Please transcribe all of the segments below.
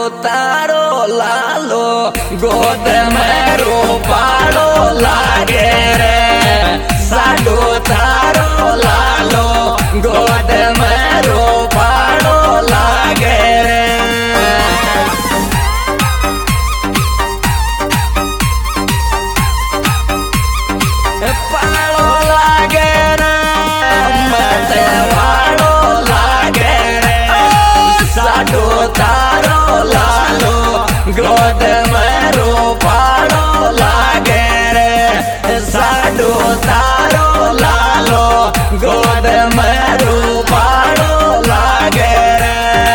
तारो लालो गोद में रूपालो लागे रे। साडू तारो लालो गोद में रूपालो लागे रे। पालो लागे रे मते वालो लागे रे। साडू तारो लालो गोद में रूपालो लागे रे। साडू तारो लालो गोद में रूपालो लागे रे।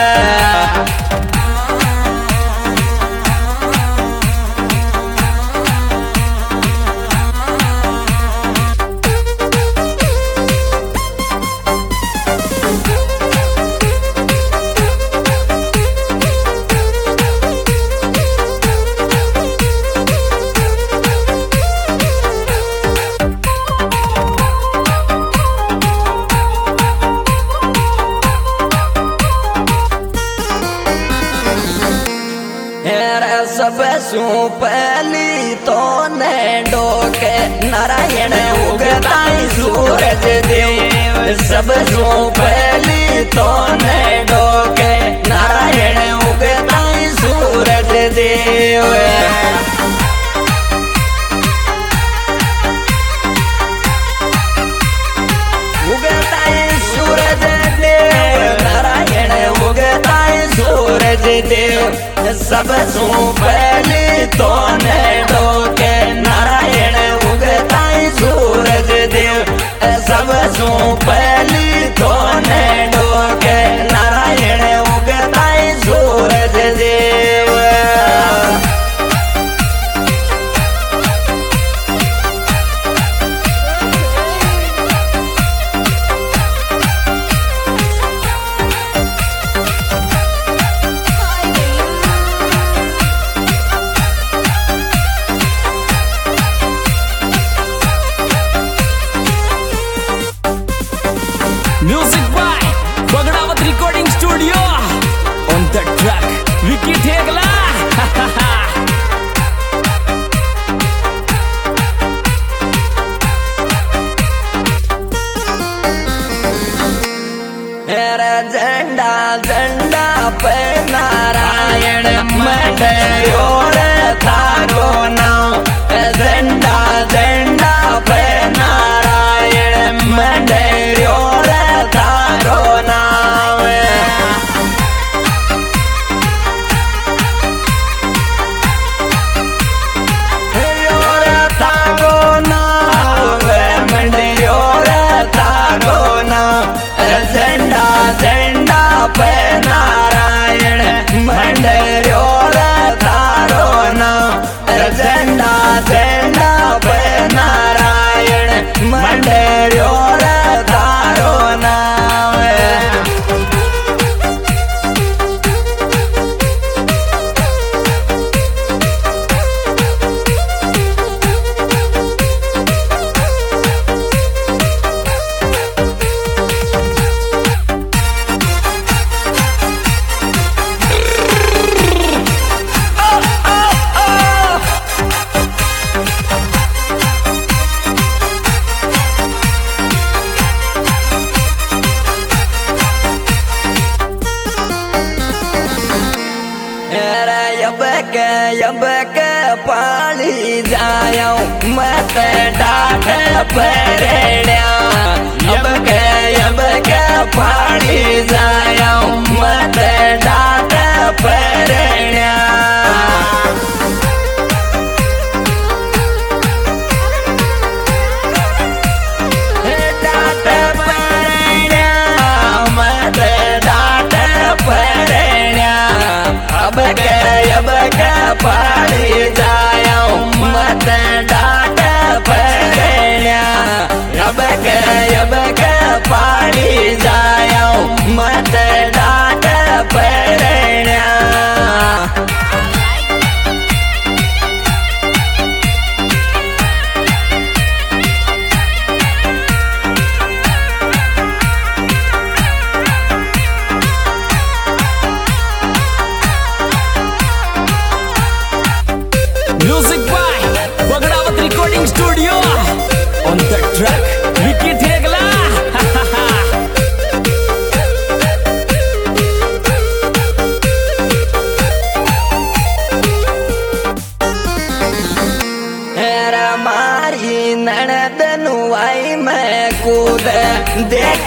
सब सू पहली तो ने डोके नारायण उगताई सूरज देव। सब सू पहली तो ने डोके नारायण उगताई सूरज देव। उगताई सूरज देव नारायण उगताई सूरज देव। सब सू पहली तो ने डोके नारायण उगताई सूरज देव। सब सू पहली तो ने डोके नारायण उगताई सूरज देव। Music by Bagdawat Recording Studio. On the track, Vicky Thegla. झंडा झंडा पे नारायण मंडयो रे थारो नाम। झंडा झंडा पे नारायण मंडयो रे थारो नाम। थारो नाम मंडयो रे थारो नाम। झंडा झंडा पे नारायण मंडयो रे थारो नाम। झंडा झंडा पे नारायण मंडयो रे थारो नाम। अब के पाली जायो मत डाठ परेड़िया। अब के पाली जायो मत डाठ परेड़िया। डाठ परेड़िया मत डाठ परेड़िया। अब के पाली जायो मत डाट परेड़िया। अब के पाली जायो मत डाट परेड़िया।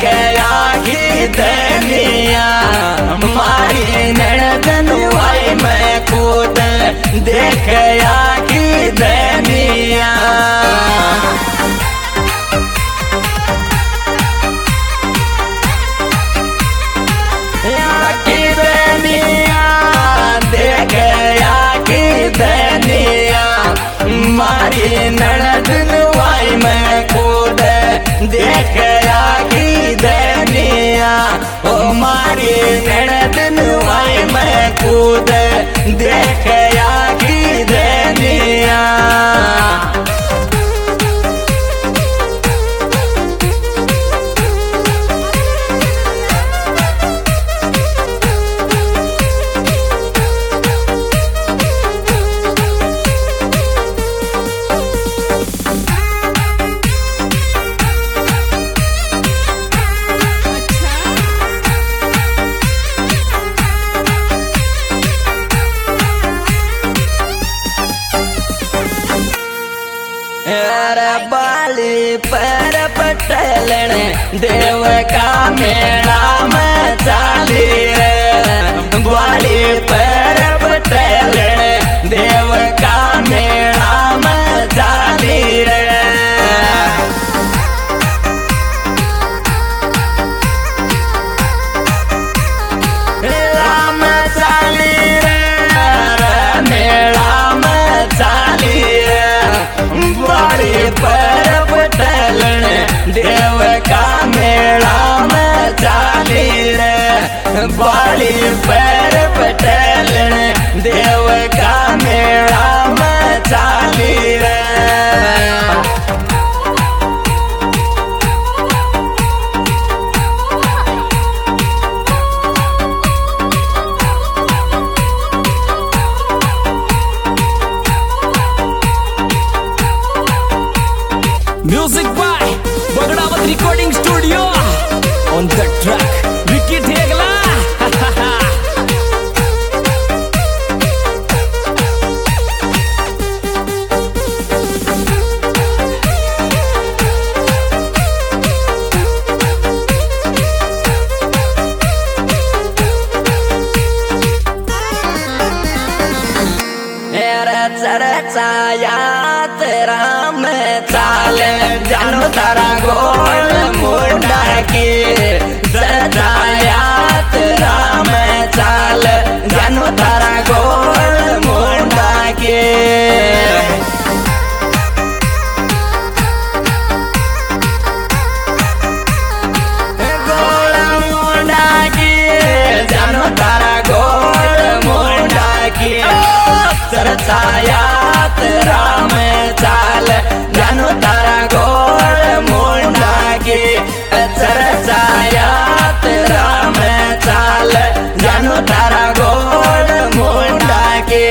आखी धनिया मारी नड़दन वाई मैं कूद देख आखी धनिया आखी धनिया देख आखी धनिया मारी नड़दन वाई मैं कूद देख आखी धनिया ओ मारी नड़दन वाई मैं कूद देख आखी धनिया बाली पर पटलन देव का मेला में चाली रे बाली पर पटलन देव का मेला में चाली रे राम चाली रे मेला में चाली रे बाड़ी पर पटलन देव का मेला में चाली रे बाड़ी पर पटलन देव का मेला में चाली रे Music by Bagdavat Recording Studio. On the track, Vicky Thegla. यात राम चाल जानो तारा गोल मुंडा की सजायात राम चाल जानो तारा गोल मुंडा के गोल मुंडा की जानो तारा गोल मुंडा की सरसायात राम चाल जानो तारा गोल मुंडा की सरसायात राम चाल जानो तारा गोल मुंडा के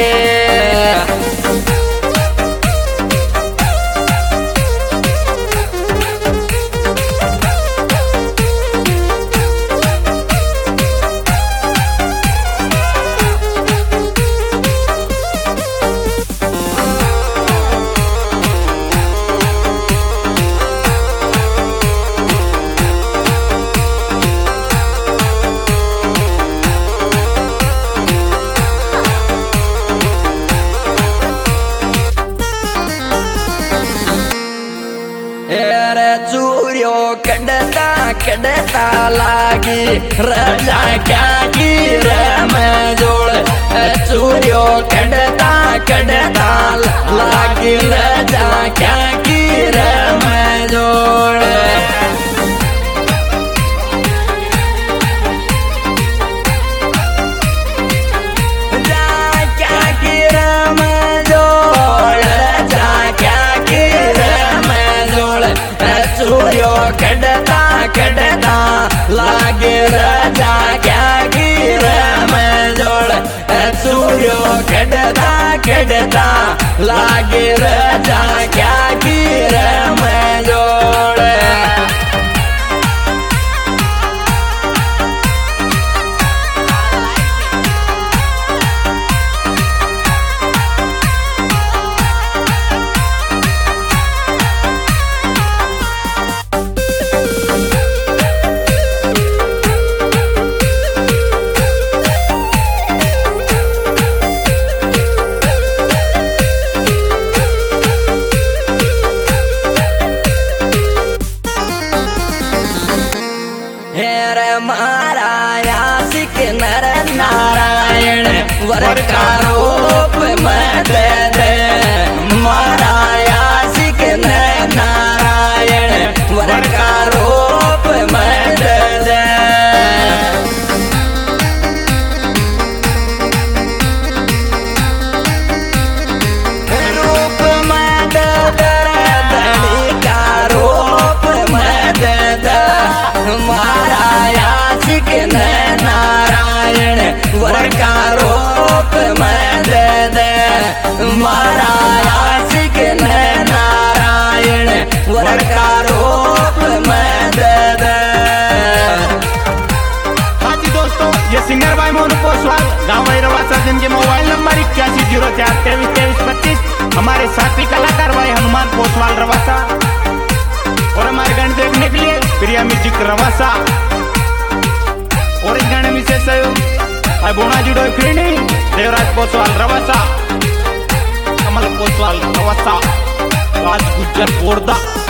चूरियो कड़ता कड़ता लागी रजा क्या की रम जोड़ चूरियो कड़ता कड़ता लागी रजा क्या की रम जोड़ चूरियो कड़ता कड़ता लागे राजा क्या गिर में जोड़ चूरियो कड़ता कड़ता लागे राजा क्या गिर में जोड़ आशिक नर नारायण वर का रूप में दे दे मारा आशिक नर नारायण वर का रूप में दे दे रूप में दे दे धनी का रूप में दे दे मारा आशिक नर नारायण वर का रूप में दे दे मारा आशिक नर नारायण वर का रूप में दे दे। हाँ जी दोस्तों, ये सिंगर भाई मोनू पोसवाल गाँव रवासा, जिनके मोबाइल नंबर 8104232325, हमारे साथी कलाकार भाई हनुमान पोसवाल रवासा, और हमारे गाने देखने के लिए प्रिया म्यूजिक रवासा, और इस गाने में से सहयोग बोना जुड़ो फिरनी देवराज पोसवाल रवासा, कमल पोसवाल रवासा, राज गुज्जर कोरदा।